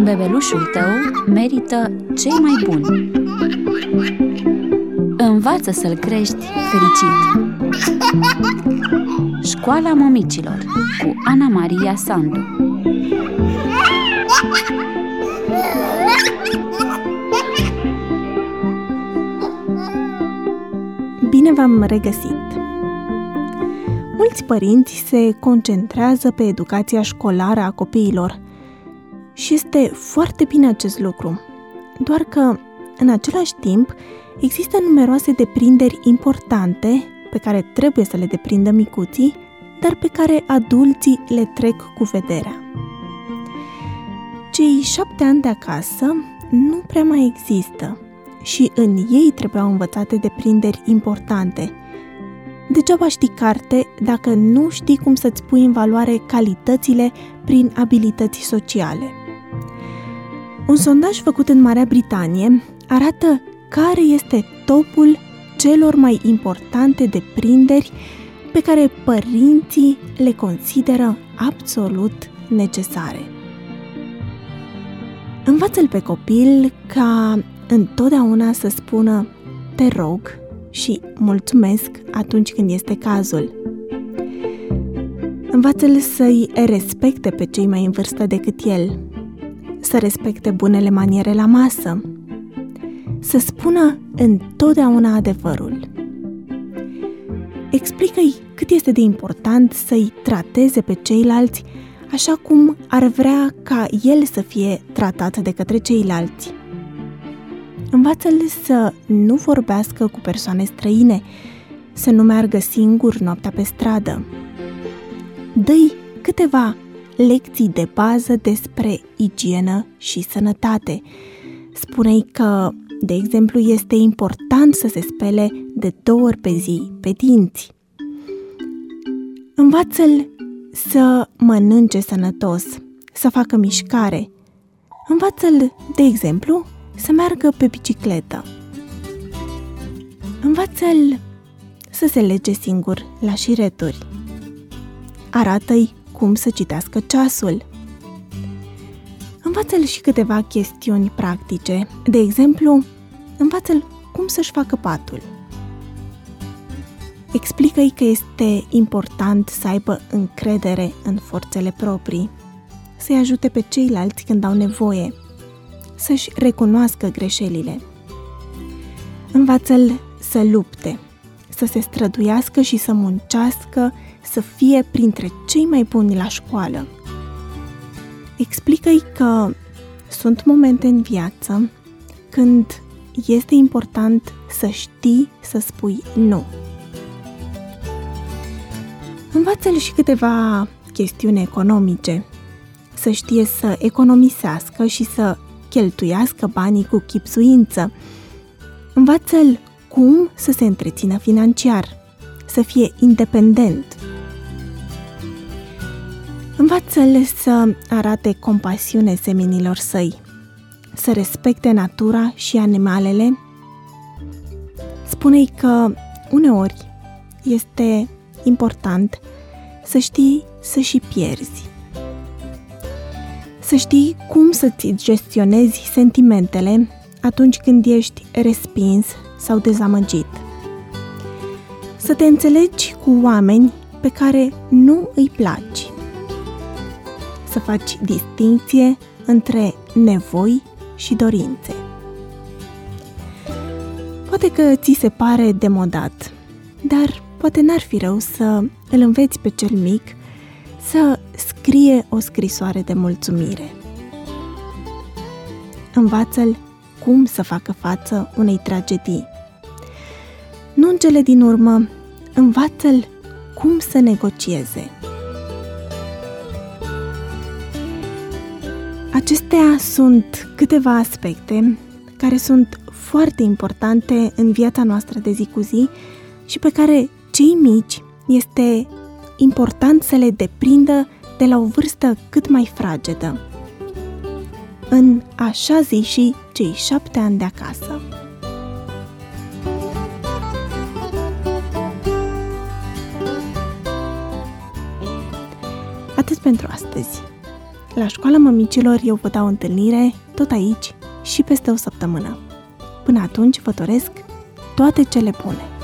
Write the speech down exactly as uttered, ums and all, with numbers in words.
Bebelușul tău merită cei mai buni. Învață să-l crești fericit. Școala Mămicilor cu Ana Maria Sandu. Bine v-am regăsit! Mulți părinți se concentrează pe educația școlară a copiilor și este foarte bine acest lucru, doar că, în același timp, există numeroase deprinderi importante pe care trebuie să le deprindă micuții, dar pe care adulții le trec cu vederea. Cei șapte ani de acasă nu prea mai există și în ei trebuiau învățate deprinderi importante. Degeaba știi carte dacă nu știi cum să-ți pui în valoare calitățile prin abilități sociale. Un sondaj făcut în Marea Britanie arată care este topul celor mai importante deprinderi pe care părinții le consideră absolut necesare. Învață-l pe copil ca întotdeauna să spună te rog și mulțumesc atunci când este cazul. Învață-l să-i respecte pe cei mai în vârstă decât el, să respecte bunele maniere la masă, să spună întotdeauna adevărul. Explică-i cât este de important să-i trateze pe ceilalți așa cum ar vrea ca el să fie tratat de către ceilalți. Învață-l să nu vorbească cu persoane străine, să nu meargă singur noaptea pe stradă. Dă-i câteva lecții de bază despre igienă și sănătate. Spune-i că, de exemplu, este important să se spele de două ori pe zi pe dinți. Învață-l să mănânce sănătos, să facă mișcare. Învață-l, de exemplu, să meargă pe bicicletă. Învață-l să se lege singur la șireturi. Arată-i cum să citească ceasul. Învață-l și câteva chestiuni practice. De exemplu, învață-l cum să-și facă patul. Explică-i că este important să aibă încredere în forțele proprii, să-i ajute pe ceilalți când au nevoie, să-și recunoască greșelile. Învață-l să lupte, să se străduiască și să muncească, să fie printre cei mai buni la școală. Explică-i că sunt momente în viață când este important să știi să spui nu. Învață-l și câteva chestiuni economice, să știe să economisească și să cheltuiască banii cu chibzuință. Învață-l cum să se întrețină financiar, să fie independent. Învață-l să arate compasiune semenilor săi, să respecte natura și animalele. Spune-i că uneori este important să știi să și pierzi. Să știi cum să-ți gestionezi sentimentele atunci când ești respins sau dezamăgit. Să te înțelegi cu oameni pe care nu îi placi. Să faci distincție între nevoi și dorințe. Poate că ți se pare demodat, dar poate n-ar fi rău să îl înveți pe cel mic să scrie o scrisoare de mulțumire. Învață-l cum să facă față unei tragedii. Nu în cele din urmă, învață-l cum să negocieze. Acestea sunt câteva aspecte care sunt foarte importante în viața noastră de zi cu zi și pe care cei mici este important să le deprindă de la o vârstă cât mai fragedă. În așa zi și cei șapte ani de acasă. Atât pentru astăzi. La Școala Mămicilor eu vă dau întâlnire tot aici și peste o săptămână. Până atunci vă doresc toate cele bune!